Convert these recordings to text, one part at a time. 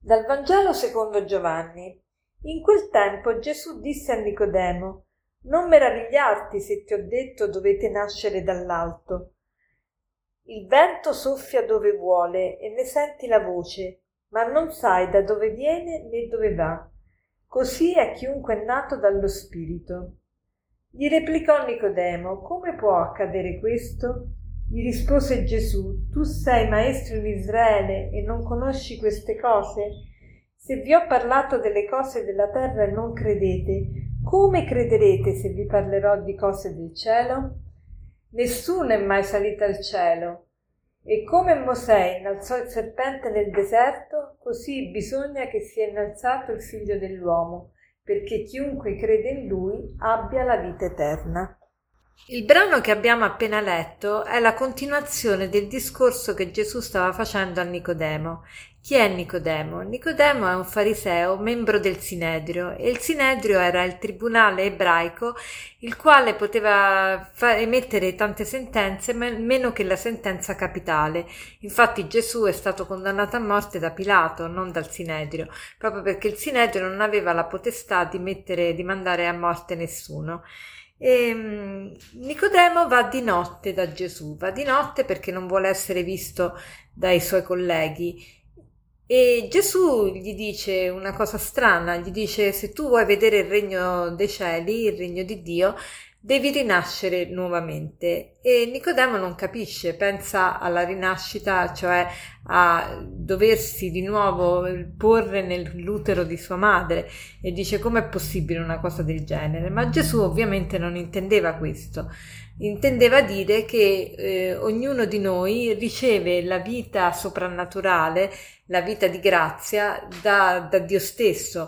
Dal Vangelo secondo Giovanni. In quel tempo Gesù disse a Nicodemo: «Non meravigliarti se ti ho detto dovete nascere dall'alto. Il vento soffia dove vuole e ne senti la voce, ma non sai da dove viene né dove va. Così è chiunque è nato dallo Spirito». Gli replicò Nicodemo: «Come può accadere questo?» Gli rispose Gesù: «Tu sei maestro in Israele e non conosci queste cose? Se vi ho parlato delle cose della terra e non credete, come crederete se vi parlerò di cose del cielo? Nessuno è mai salito al cielo. E come Mosè innalzò il serpente nel deserto, così bisogna che sia innalzato il Figlio dell'uomo, perché chiunque crede in lui abbia la vita eterna». Il brano che abbiamo appena letto è la continuazione del discorso che Gesù stava facendo a Nicodemo. Chi è Nicodemo? Nicodemo è un fariseo, membro del Sinedrio, e il Sinedrio era il tribunale ebraico il quale poteva emettere tante sentenze meno che la sentenza capitale. Infatti Gesù è stato condannato a morte da Pilato, non dal Sinedrio, proprio perché il Sinedrio non aveva la potestà di mandare a morte nessuno. Nicodemo va di notte da Gesù, va di notte perché non vuole essere visto dai suoi colleghi, e Gesù gli dice una cosa strana, gli dice: se tu vuoi vedere il regno dei cieli, il regno di Dio, devi rinascere nuovamente. E Nicodemo non capisce, pensa alla rinascita, cioè a doversi di nuovo porre nell'utero di sua madre, e dice: com'è possibile una cosa del genere? Ma Gesù ovviamente non intendeva questo. Intendeva dire che ognuno di noi riceve la vita soprannaturale, la vita di grazia da Dio stesso.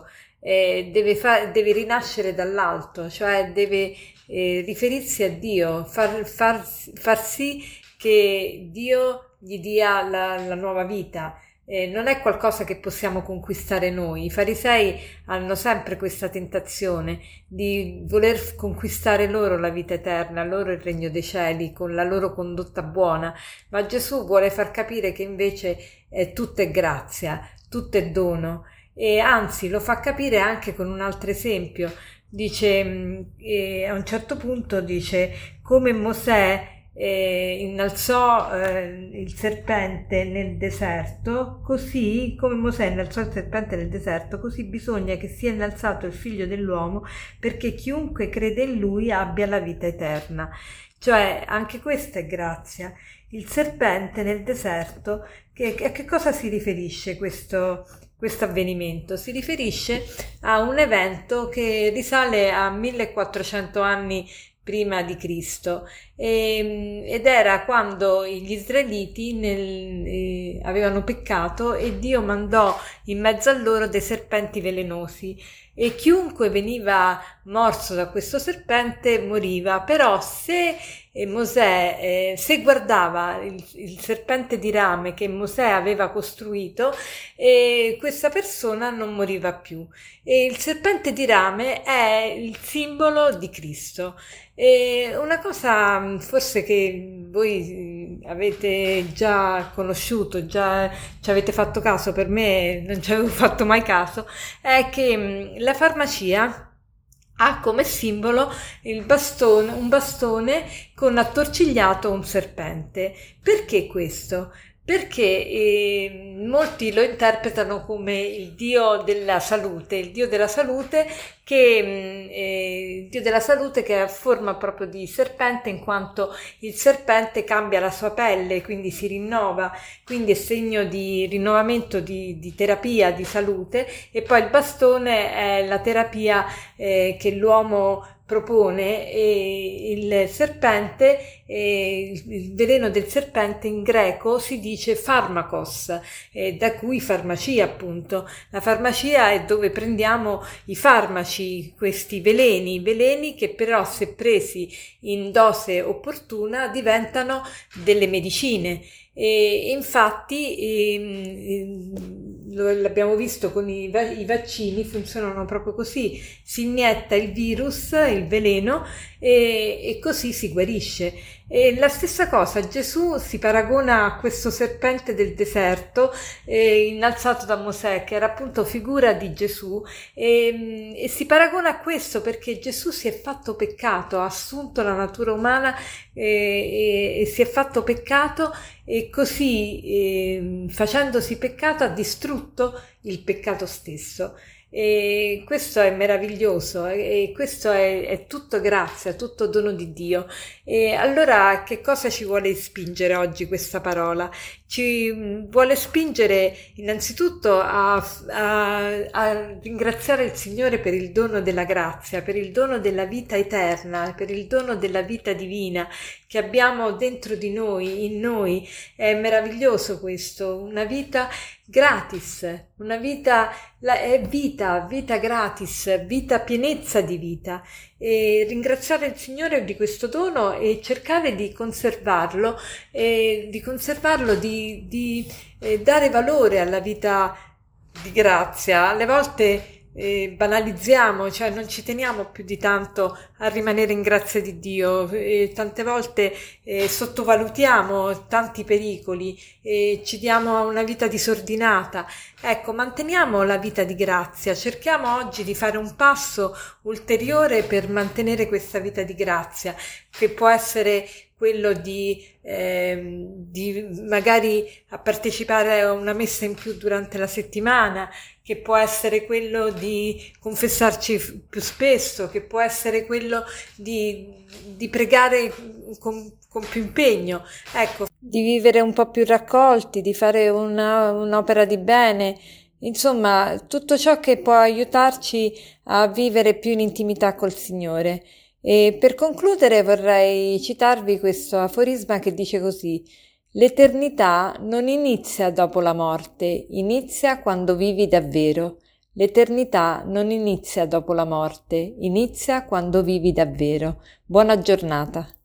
Deve rinascere dall'alto, cioè deve riferirsi a Dio, far sì che Dio gli dia la nuova vita. Non è qualcosa che possiamo conquistare noi. I farisei hanno sempre questa tentazione di voler conquistare loro la vita eterna, loro il regno dei cieli con la loro condotta buona, ma Gesù vuole far capire che invece tutto è grazia, tutto è dono, e anzi lo fa capire anche con un altro esempio. Dice, a un certo punto dice: come Mosè innalzò il serpente nel deserto, così come Mosè innalzò il serpente nel deserto, così bisogna che sia innalzato il Figlio dell'uomo, perché chiunque crede in lui abbia la vita eterna. Cioè anche questa è grazia. Il serpente nel deserto, a che cosa si riferisce questo avvenimento? Si riferisce a un evento che risale a 1400 anni prima di Cristo, ed era quando gli israeliti avevano peccato e Dio mandò in mezzo a loro dei serpenti velenosi, e chiunque veniva morso da questo serpente moriva. Però se Mosè se guardava il serpente di rame che Mosè aveva costruito, questa persona non moriva più. E il serpente di rame è il simbolo di Cristo. Una cosa forse che voi avete già conosciuto, già ci avete fatto caso, per me non ci avevo fatto mai caso, è che la farmacia ha come simbolo un bastone con attorcigliato un serpente. Perché questo? Perché molti lo interpretano come il dio della salute, il dio della salute che ha forma proprio di serpente, in quanto il serpente cambia la sua pelle, quindi si rinnova, quindi è segno di rinnovamento, di terapia, di salute. E poi il bastone è la terapia che l'uomo propone, e il serpente, il veleno del serpente in greco si dice pharmakos, da cui farmacia, appunto. La farmacia è dove prendiamo i farmaci, questi veleni che però, se presi in dose opportuna, diventano delle medicine. E infatti l'abbiamo visto con i vaccini, funzionano proprio così: si inietta il virus, il veleno, e così si guarisce. E la stessa cosa, Gesù si paragona a questo serpente del deserto innalzato da Mosè, che era appunto figura di Gesù, e si paragona a questo perché Gesù si è fatto peccato, ha assunto la natura umana e si è fatto peccato, e così facendosi peccato ha distrutto il peccato stesso. E questo è meraviglioso, e questo è tutto grazia, tutto dono di Dio. E allora che cosa ci vuole spingere oggi questa parola? Ci vuole spingere innanzitutto a ringraziare il Signore per il dono della grazia, per il dono della vita eterna, per il dono della vita divina che abbiamo dentro di noi, in noi. È meraviglioso questo, una vita gratis, una vita, è vita gratis, vita, pienezza di vita. E ringraziare il Signore di questo dono e cercare di conservarlo, di dare valore alla vita di grazia. Alle volte banalizziamo, cioè non ci teniamo più di tanto a rimanere in grazia di Dio, tante volte sottovalutiamo tanti pericoli e ci diamo una vita disordinata. Ecco, manteniamo la vita di grazia, cerchiamo oggi di fare un passo ulteriore per mantenere questa vita di grazia, che può essere quello di magari a partecipare a una messa in più durante la settimana, che può essere quello di confessarci più spesso, che può essere quello di pregare con più impegno, ecco, di vivere un po' più raccolti, di fare un'opera di bene, insomma, tutto ciò che può aiutarci a vivere più in intimità col Signore. E per concludere vorrei citarvi questo aforisma che dice così: l'eternità non inizia dopo la morte, inizia quando vivi davvero. L'eternità non inizia dopo la morte, inizia quando vivi davvero. Buona giornata.